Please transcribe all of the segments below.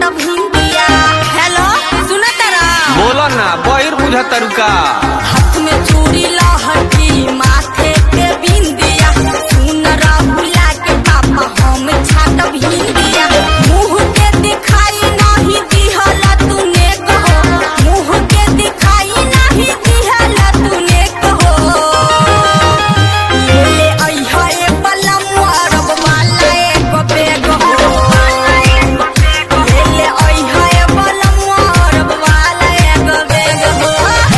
छाटब हिंदिया। Hello सुना तारा, बोलो ना बहिर बुझा तरुका। हाथ में चूड़ी लहठी माथे पे बिंदिया, सुन रहुला के पापा हम छाटब हिंदिया। मुँह के दिखाई नहीं दिहल तूने कहो, मुँह के दिखाई नहीं दिहल तूने कहो। ले ले अइहा ए पलमुआ रब वाला एक बेग हो, ले ले अइहा ए पलमुआ रब वाला एक बेग हो।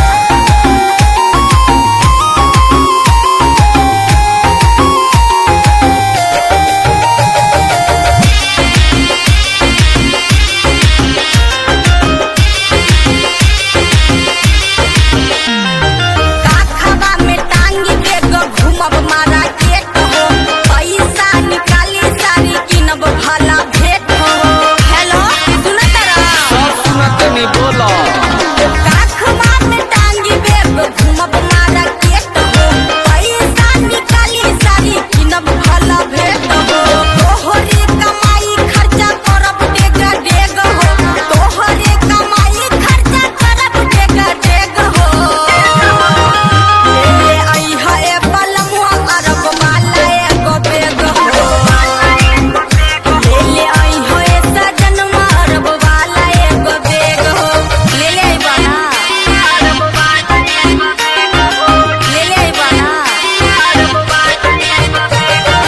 काखवा में टांगी देग घूमब मारा केट हो, पैसा निकाली सारी किनब भला भेट हो। हेलो सुना तारा, सब सुनते नहीं बोलो। काखवा में टांगी देग घूमब मारा केट हो, पैसा निकाली सारी किनब भला भेट हो। तोहरे कमाई खर्चा करब डेग डेग हो, तोहरे कमाई खर्चा करब डेग डेग हो। ले ले अइहा ए पलमुआ अरब वाला एगो बेग हो, ले ले अइहा ए सजनवा अरब वाला एगो बेग हो। ले ले अइबा ना अरब वाला एगो बेग हो, ले ले अइबा ना अरब वाला एगो बेग हो।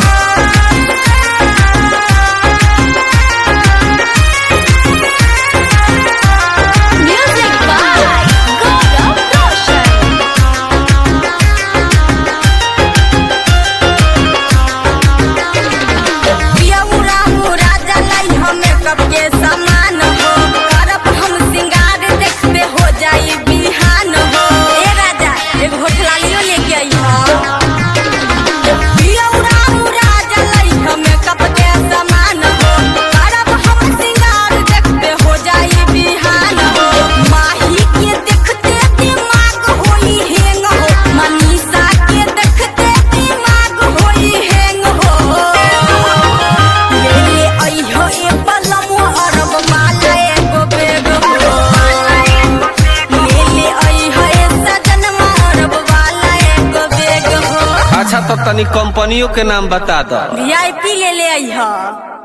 Music by Gaurav Roshan। पियौरा मुराजा लाई हमें कब के समान हो, करब हम सिंगार देखते हो जाई बिहान हो। ए राजा एक होठलालियो लेके अइहा। पियौरा मुराजा लाई हमें कब के समान हो, करब हम सिंगार देखते हो जाई बिहान हो। माही के देखते दिमाग होई हेंग हो, मनीषा के देखते दिमाग होई हेंग हो। ले ले अइहा ए पलमुआ अरब वाला एगो बेग हो, ले ले अइहा ए सजनवा अरब वाला एगो बेग हो। अच्छा तो तनी कंपनियों के नाम बता दो। VIP ले ले अइहा।